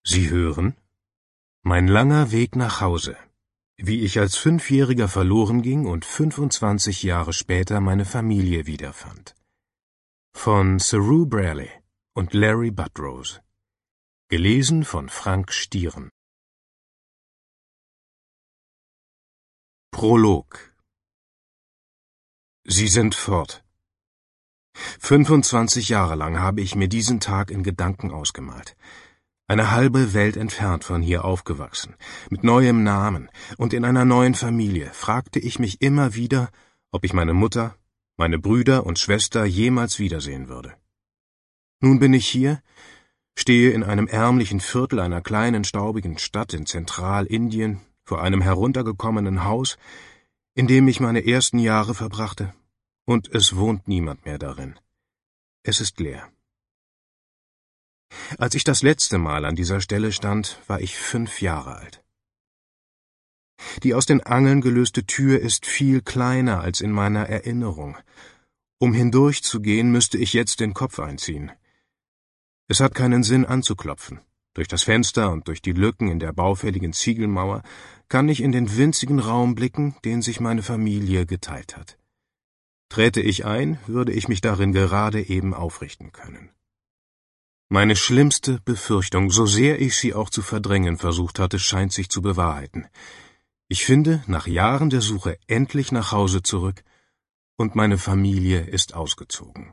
Sie hören: Mein langer Weg nach Hause, wie ich als 5-Jähriger verloren ging und 25 Jahre später meine Familie wiederfand. Von Saru Braley und Larry Budrose. Gelesen von Frank Stieren. Prolog. Sie sind fort. 25 Jahre lang habe ich mir diesen Tag in Gedanken ausgemalt. Eine halbe Welt entfernt von hier aufgewachsen, mit neuem Namen und in einer neuen Familie, fragte ich mich immer wieder, ob ich meine Mutter, meine Brüder und Schwester jemals wiedersehen würde. Nun bin ich hier, stehe in einem ärmlichen Viertel einer kleinen, staubigen Stadt in Zentralindien vor einem heruntergekommenen Haus, in dem ich meine ersten Jahre verbrachte, und es wohnt niemand mehr darin. Es ist leer. Als ich das letzte Mal an dieser Stelle stand, war ich 5 Jahre alt. Die aus den Angeln gelöste Tür ist viel kleiner als in meiner Erinnerung. Um hindurchzugehen, müsste ich jetzt den Kopf einziehen. Es hat keinen Sinn anzuklopfen. Durch das Fenster und durch die Lücken in der baufälligen Ziegelmauer kann ich in den winzigen Raum blicken, den sich meine Familie geteilt hat. Träte ich ein, würde ich mich darin gerade eben aufrichten können. Meine schlimmste Befürchtung, so sehr ich sie auch zu verdrängen versucht hatte, scheint sich zu bewahrheiten. Ich finde nach Jahren der Suche endlich nach Hause zurück, und meine Familie ist ausgezogen.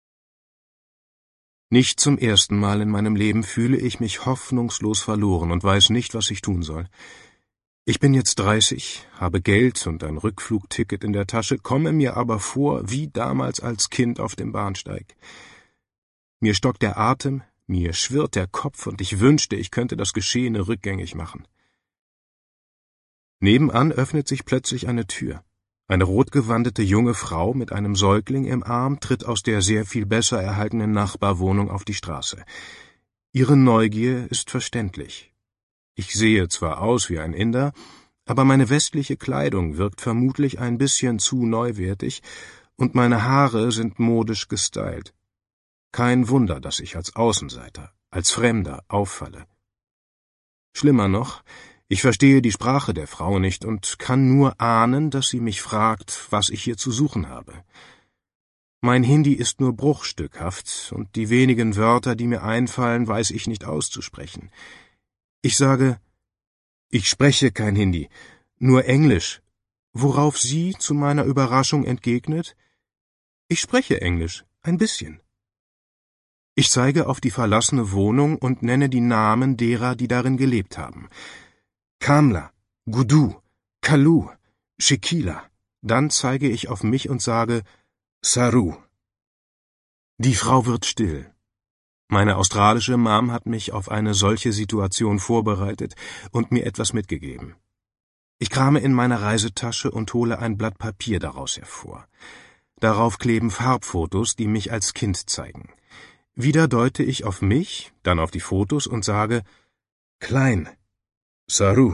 Nicht zum ersten Mal in meinem Leben fühle ich mich hoffnungslos verloren und weiß nicht, was ich tun soll. Ich bin jetzt 30, habe Geld und ein Rückflugticket in der Tasche, komme mir aber vor wie damals als Kind auf dem Bahnsteig. Mir stockt der Atem, mir schwirrt der Kopf und ich wünschte, ich könnte das Geschehene rückgängig machen. Nebenan öffnet sich plötzlich eine Tür. Eine rotgewandete junge Frau mit einem Säugling im Arm tritt aus der sehr viel besser erhaltenen Nachbarwohnung auf die Straße. Ihre Neugier ist verständlich. Ich sehe zwar aus wie ein Inder, aber meine westliche Kleidung wirkt vermutlich ein bisschen zu neuwertig und meine Haare sind modisch gestylt. Kein Wunder, dass ich als Außenseiter, als Fremder auffalle. Schlimmer noch, ich verstehe die Sprache der Frau nicht und kann nur ahnen, dass sie mich fragt, was ich hier zu suchen habe. Mein Hindi ist nur bruchstückhaft, und die wenigen Wörter, die mir einfallen, weiß ich nicht auszusprechen. Ich sage, ich spreche kein Hindi, nur Englisch, worauf sie zu meiner Überraschung entgegnet, ich spreche Englisch, ein bisschen. Ich zeige auf die verlassene Wohnung und nenne die Namen derer, die darin gelebt haben. Kamla, Gudu, Kalu, Shekila. Dann zeige ich auf mich und sage Saru. Die Frau wird still. Meine australische Mom hat mich auf eine solche Situation vorbereitet und mir etwas mitgegeben. Ich krame in meiner Reisetasche und hole ein Blatt Papier daraus hervor. Darauf kleben Farbfotos, die mich als Kind zeigen. Wieder deute ich auf mich, dann auf die Fotos und sage Klein, Saru.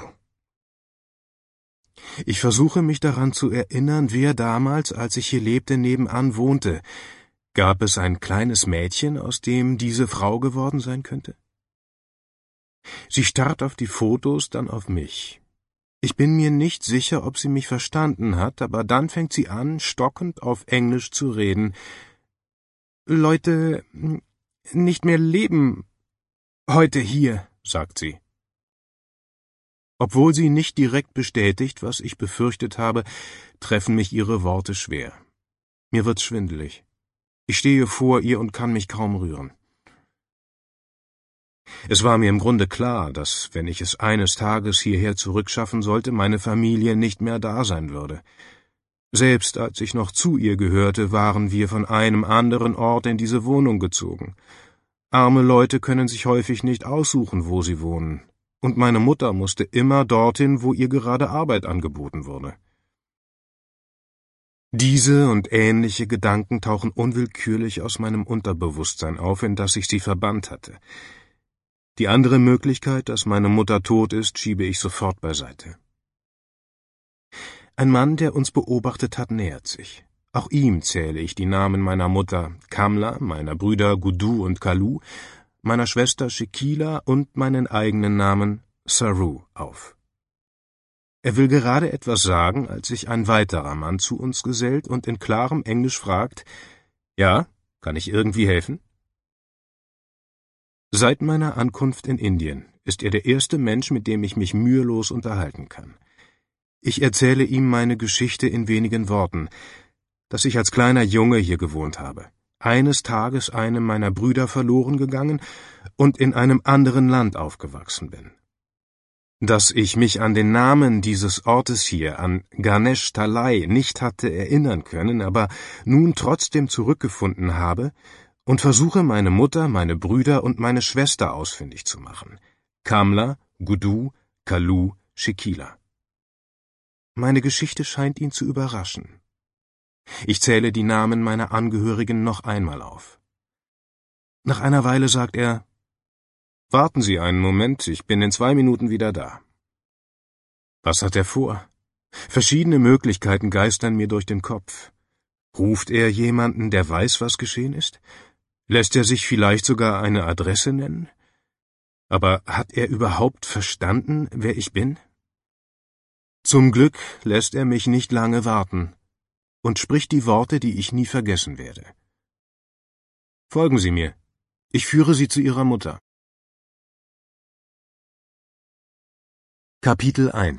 Ich versuche mich daran zu erinnern, wer damals, als ich hier lebte, nebenan wohnte. Gab es ein kleines Mädchen, aus dem diese Frau geworden sein könnte? Sie starrt auf die Fotos, dann auf mich. Ich bin mir nicht sicher, ob sie mich verstanden hat, aber dann fängt sie an, stockend auf Englisch zu reden. Leute nicht mehr leben heute hier, sagt sie. Obwohl sie nicht direkt bestätigt, was ich befürchtet habe, treffen mich ihre Worte schwer. Mir wird's schwindelig. Ich stehe vor ihr und kann mich kaum rühren. Es war mir im Grunde klar, dass, wenn ich es eines Tages hierher zurückschaffen sollte, meine Familie nicht mehr da sein würde. Selbst als ich noch zu ihr gehörte, waren wir von einem anderen Ort in diese Wohnung gezogen. Arme Leute können sich häufig nicht aussuchen, wo sie wohnen, und meine Mutter musste immer dorthin, wo ihr gerade Arbeit angeboten wurde. Diese und ähnliche Gedanken tauchen unwillkürlich aus meinem Unterbewusstsein auf, in das ich sie verbannt hatte. Die andere Möglichkeit, dass meine Mutter tot ist, schiebe ich sofort beiseite. Ein Mann, der uns beobachtet hat, nähert sich. Auch ihm zähle ich die Namen meiner Mutter Kamla, meiner Brüder Gudu und Kalu, meiner Schwester Shekila und meinen eigenen Namen Saru auf. Er will gerade etwas sagen, als sich ein weiterer Mann zu uns gesellt und in klarem Englisch fragt: »Ja, kann ich irgendwie helfen?« Seit meiner Ankunft in Indien ist er der erste Mensch, mit dem ich mich mühelos unterhalten kann. Ich erzähle ihm meine Geschichte in wenigen Worten, dass ich als kleiner Junge hier gewohnt habe, eines Tages einem meiner Brüder verloren gegangen und in einem anderen Land aufgewachsen bin. Dass ich mich an den Namen dieses Ortes hier, an Ganesh Talai, nicht hatte erinnern können, aber nun trotzdem zurückgefunden habe und versuche, meine Mutter, meine Brüder und meine Schwester ausfindig zu machen: Kamla, Gudu, Kalu, Shekila. Meine Geschichte scheint ihn zu überraschen. Ich zähle die Namen meiner Angehörigen noch einmal auf. Nach einer Weile sagt er: »Warten Sie einen Moment, ich bin in 2 Minuten wieder da.« Was hat er vor? Verschiedene Möglichkeiten geistern mir durch den Kopf. Ruft er jemanden, der weiß, was geschehen ist? Lässt er sich vielleicht sogar eine Adresse nennen? Aber hat er überhaupt verstanden, wer ich bin? Zum Glück lässt er mich nicht lange warten und spricht die Worte, die ich nie vergessen werde. »Folgen Sie mir. Ich führe Sie zu Ihrer Mutter.« Kapitel 1